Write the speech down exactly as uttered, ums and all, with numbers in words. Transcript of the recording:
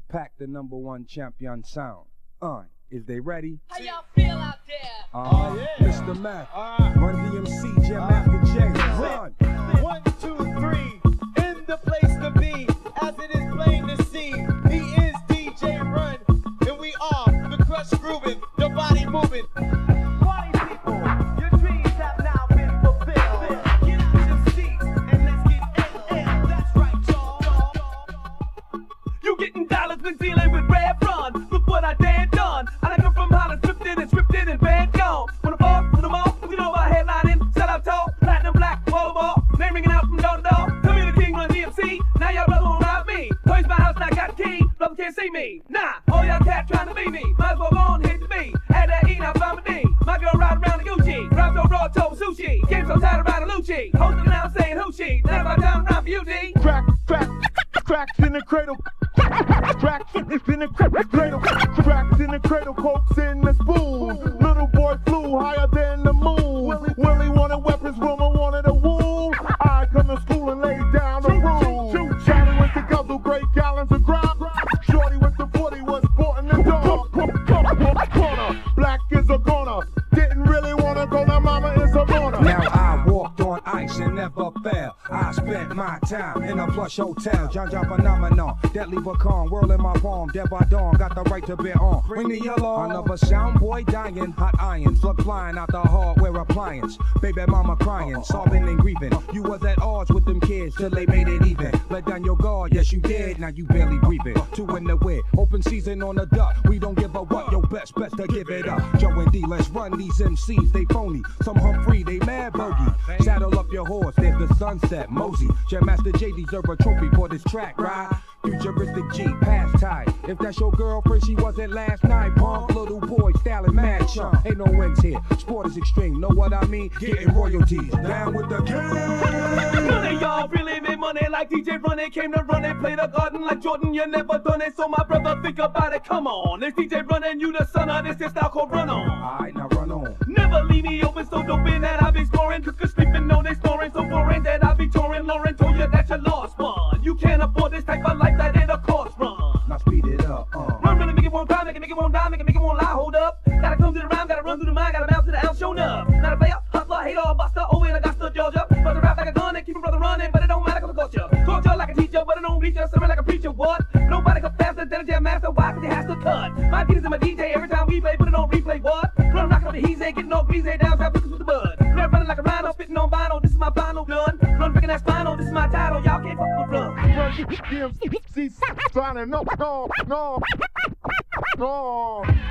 pack the number one champion sound. Uh, is they ready? How y'all feel out there? Uh, Oh, yeah. Mister Math, Uh, Run D M C, Jam Master J, run. One, two, three, in the place to be, as it is plain to see. He is D J Run, and we are the crush grooving, the body moving. Party people, your dreams have now been fulfilled. Get out your seats and let's get in, in. That's right, y'all. You getting dollars when dealing with Red Run. Look what I done done. I like 'em from Holland, scripted and scripted and band gone. When I'm off, put 'em off, we know about headlining. Shout out tall, platinum black, wall ball. Name ringing out from door to door. Come here, the king, Run D M C. Now y'all brother won't rob me. Toys my house, now got the key. Brother can't see me. Nah, all y'all cat trying to be me. Might as well go on, hit the beat. Add that E, now find my D. My girl ride around the Gucci. Rap so raw, toe sushi. Game so tired of riding Lucci. Hoes looking out saying who she. Now my time around for you, D. Crack, crack, cracks in the cradle. Cracks in the cradle. Cracks in the cradle, cokes in the spoon. Little boy flew higher than the moon. Willie wanted weapons, woman wanted a wool. I come to school and lay down the rule. Johnny went to guzzle great gallons of grime. Shorty with the forty was sporting the dog. Corner, black is a goner. Didn't really wanna go, now mama is a mourner. Now I walked on ice and never fell. I spent my time in a plush hotel. John John phenomenon, deadly pecan, whirl in my palm. Dead by dawn, got the right to be on. Ring the yellow, another sound boy dying. Hot iron, slug flying out the hardware appliance. Baby mama crying, solving and grieving. You was at odds with them kids till they made it even. Let down your guard, yes you did. Now you barely breathing. Two in the way, open season on the duck. We don't give a what, your best, best to give it up. Joe and D, let's run these M Cs, they phony. Some Humphrey, they mad bogey. Saddle up your horse, there's the sunset, Mosey. Jam Master J deserve a trophy for this track, right? Futuristic G, past time. If that's your girlfriend, she wasn't last night. Punk little boy, styling mad chump. Ain't no wins here. Sport is extreme, know what I mean? Getting royalties. Down with the king. None of y'all really made money like D J Run. It came to run and play the garden like Jordan. You never done it, so my brother think about it. Come on, it's D J Run and you the son of this. This style called Run On. Alright, now run on. Never leave me open, so dope in that I be scoring. Cause sleeping on they snoring, so boring that I be touring. Lauren told you that you lost one. You can't afford this type of life that it a cost run. Now speed it up, uh. Run, run, and make it one cry, make it, make it one die, make it, make it one lie, hold up. Gotta come to the rhyme, gotta run through the mind, gotta bounce to the ounce, shown up. Not a player, hustler, hater, or buster, oh, and I got stuck, Georgia. Brother rap like a gun and keep a brother running, but it don't matter cause I culture. Culture like a teacher, but it don't reach us, sermon like a preacher, what? Nobody come faster than a jam master, why? Cause he has to cut. My beat is in my D J, every time we play, put it on replay, what? Run, rockin' up the he's getting no greasy, down, trap with the bud. Run, running like a rhino, spitting on vinyl, this is my final gun. Run, breaking that spinal, this is my title, y'all can't fuck with run. D M C signing, no, no, no, no.